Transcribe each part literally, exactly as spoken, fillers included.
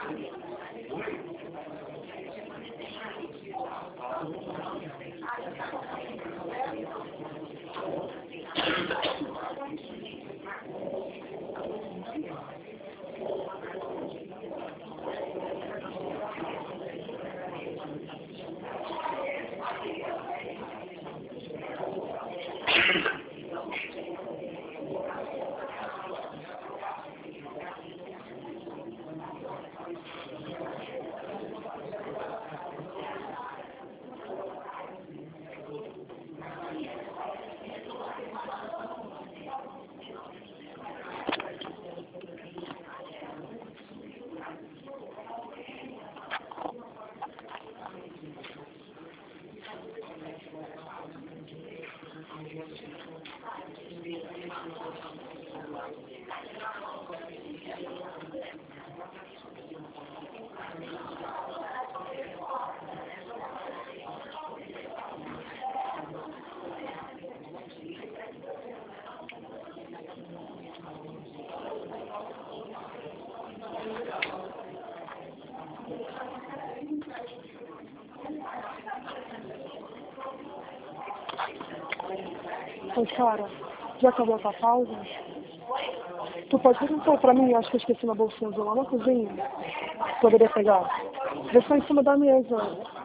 Oi, cara, já acabou a tua pausa? Tu pode perguntar pra mim, acho que eu esqueci uma bolsinha azul lá na cozinha. Poderia pegar? Vê só em cima da mesa.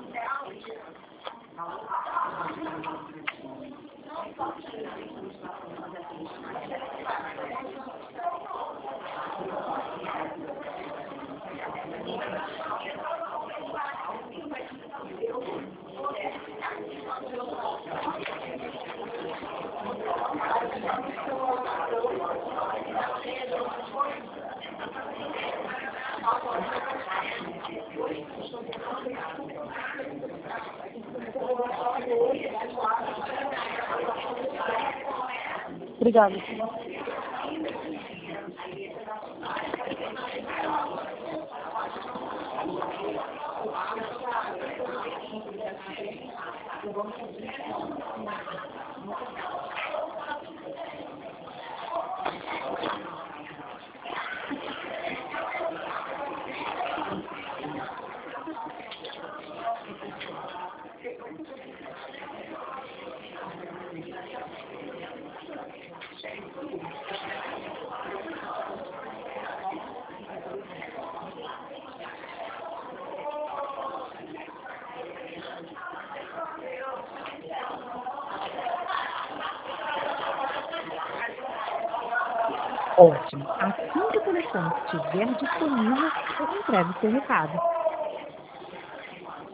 Obrigada. Ótimo. Assim que o telefone estiver disponível, eu entrego o seu recado.